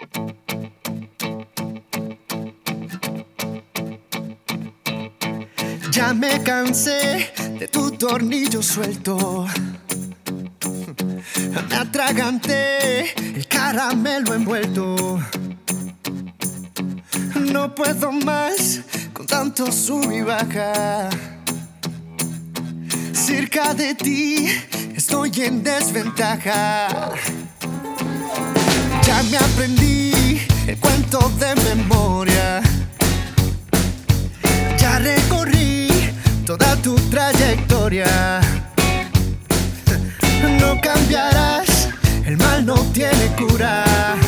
Ya me cansé de tu tornillo suelto. Me atraganté el caramelo envuelto. No puedo más con tanto sub y baja. Cerca de ti estoy en desventaja. Ya me aprendí el cuento de memoria. Ya recorrí toda tu trayectoria. No cambiarás, el mal no tiene cura.